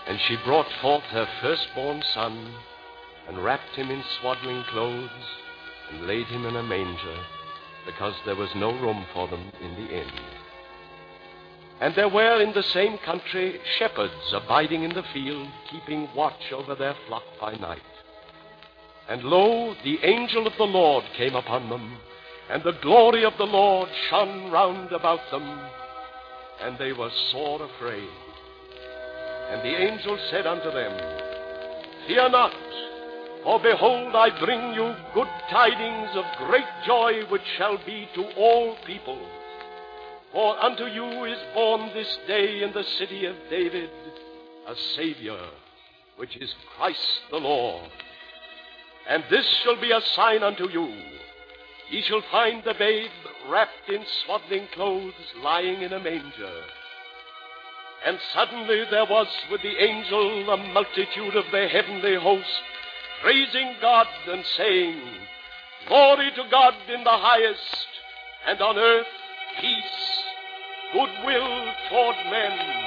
And she brought forth her firstborn son, and wrapped him in swaddling clothes, and laid him in a manger, because there was no room for them in the inn. And there were in the same country shepherds abiding in the field, keeping watch over their flock by night. And lo, the angel of the Lord came upon them, and the glory of the Lord shone round about them, and they were sore afraid. And the angel said unto them, Fear not, for behold, I bring you good tidings of great joy, which shall be to all people. For unto you is born this day in the city of David a Savior, which is Christ the Lord. And this shall be a sign unto you. Ye shall find the babe wrapped in swaddling clothes, lying in a manger. And suddenly there was with the angel a multitude of the heavenly host, praising God and saying, Glory to God in the highest, and on earth peace, goodwill toward men.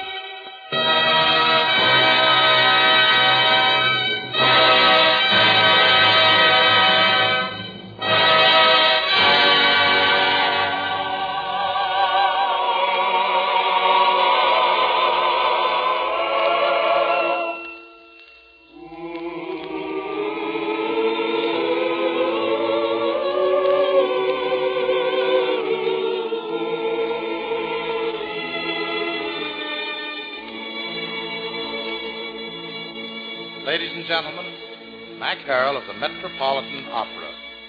Ladies and gentlemen, Mac Harrell of the Metropolitan Opera.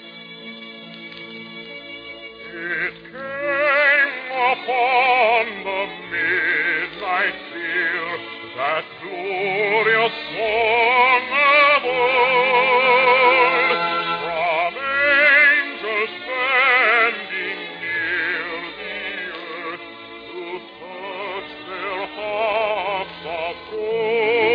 It came upon the midnight clear, that glorious song of old, from angels standing near the earth, to touch their harps of gold.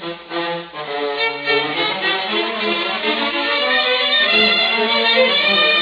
Thank you.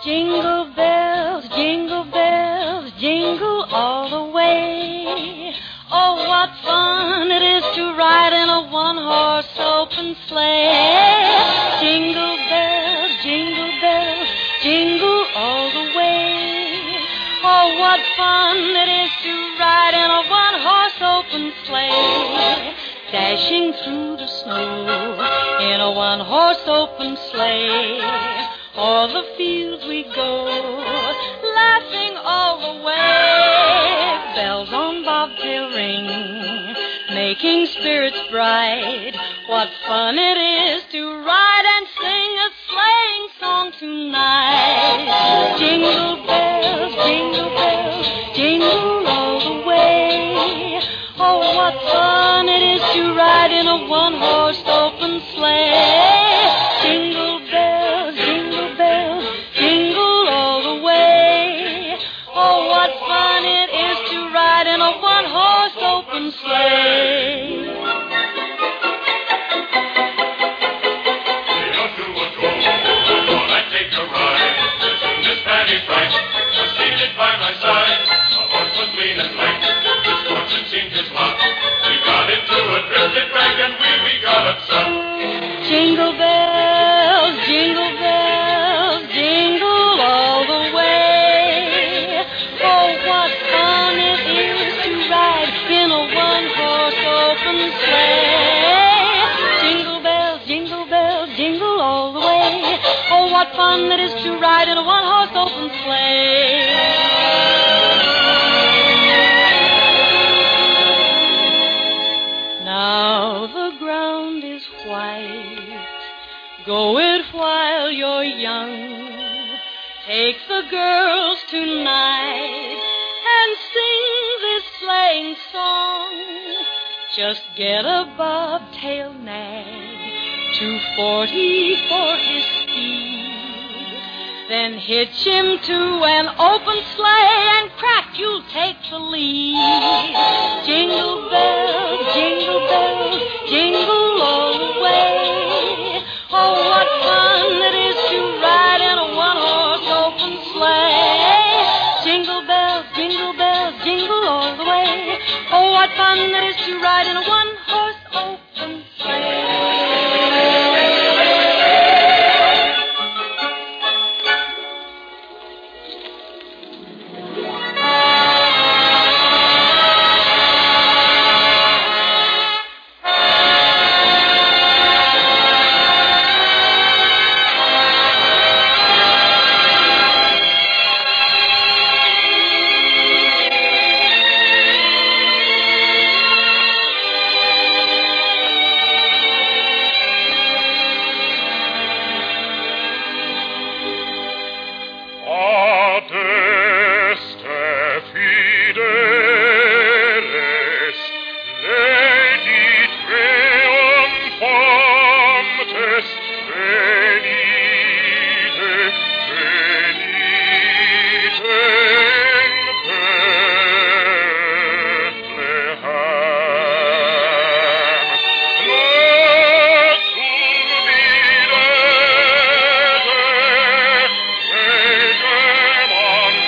Jingle bells, jingle all the way. Oh, what fun it is to ride in a one-horse open sleigh. Jingle bells, jingle all the way. Oh, what fun it is to ride in a one-horse open sleigh. Dashing through the snow in a one-horse open sleigh. O'er the fields we go, laughing all the way. Bells on bobtail ring, making spirits bright. What fun it is to ride and sing a sleighing song tonight. Jingle bells, jingle all the way. Oh, what fun it is to ride in a one-horse open sleigh. Jingle bells, jingle all the way. Oh, what fun it is to ride in a one-horse open sleigh. Take a ride, as soon as Fanny Bright was seated by my side. A horse was lean and light, his fortune seemed his lot. We got into a drifted wreck and we got upset. Jingle bells, jingle all the way. Oh, what fun it is to ride in a one-horse open sleigh. Jingle bells, jingle all the way. Oh, what fun it is to ride in a one-horse open sleigh. Now the ground is white. Go it while you're young. Take the girls tonight and sing this sleighing song. Just get a bobtail nag, 240 for his speed. Then hitch him to an open sleigh and crack, you'll take the lead. Jingle bells, jingle all the way. Oh, what fun it is to ride in a one-horse open sleigh. Jingle bells, jingle all the way. Oh, what fun it is to ride in a one-horse open sleigh. On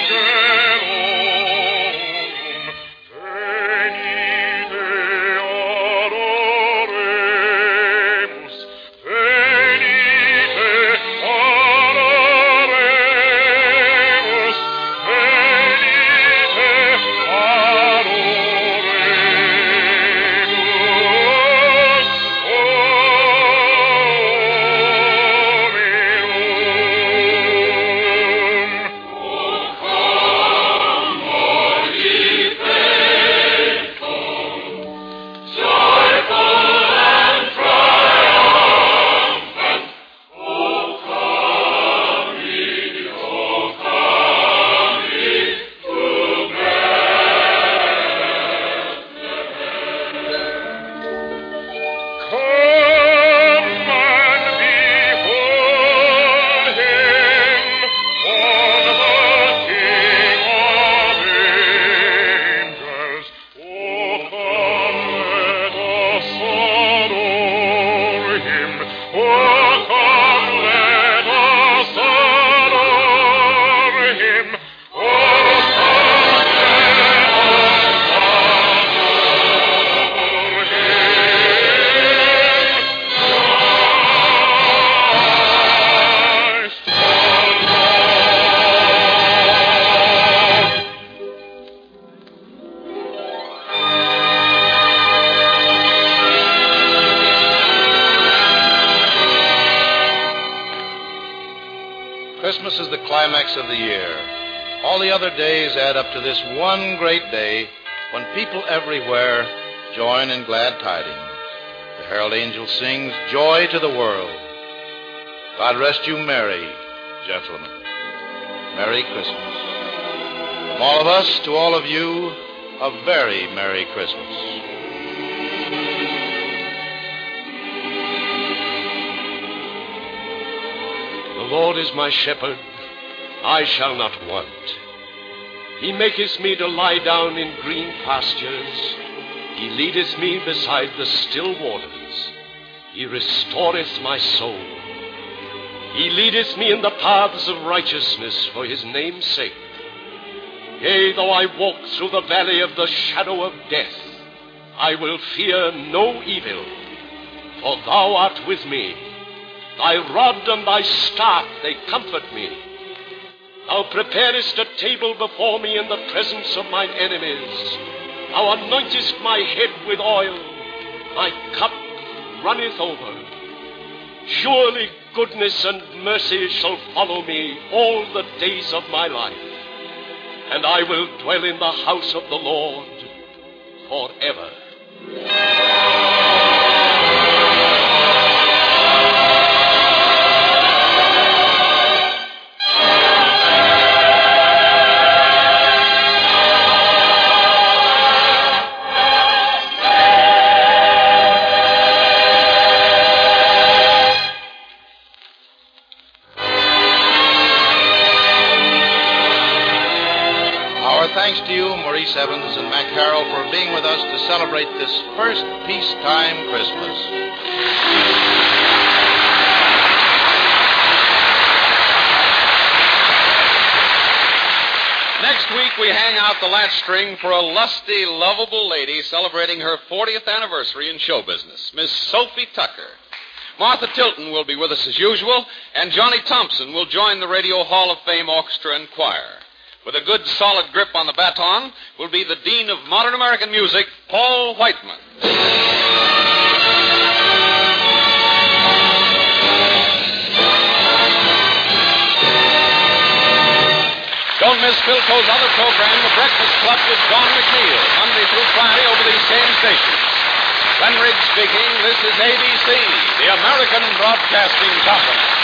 weeks of the year. All the other days add up to this one great day when people everywhere join in glad tidings. The herald angel sings, "Joy to the world." God rest you merry, gentlemen. Merry Christmas. From all of us to all of you, a very Merry Christmas. The Lord is my shepherd, I shall not want. He maketh me to lie down in green pastures. He leadeth me beside the still waters. He restoreth my soul. He leadeth me in the paths of righteousness for his name's sake. Yea, though I walk through the valley of the shadow of death, I will fear no evil, for thou art with me. Thy rod and thy staff, they comfort me. Thou preparest a table before me in the presence of mine enemies. Thou anointest my head with oil. My cup runneth over. Surely goodness and mercy shall follow me all the days of my life, and I will dwell in the house of the Lord forever. Thanks to you, Maurice Evans and Mac Carroll, for being with us to celebrate this first peacetime Christmas. Next week, we hang out the latch string for a lusty, lovable lady celebrating her 40th anniversary in show business, Miss Sophie Tucker. Martha Tilton will be with us as usual, and Johnny Thompson will join the Radio Hall of Fame Orchestra and Choir. With a good, solid grip on the baton will be the Dean of Modern American Music, Paul Whiteman. Don't miss Philco's other program, The Breakfast Club with Don McNeil, Monday through Friday over these same stations. Glenn Riggs speaking. This is ABC, the American Broadcasting Company.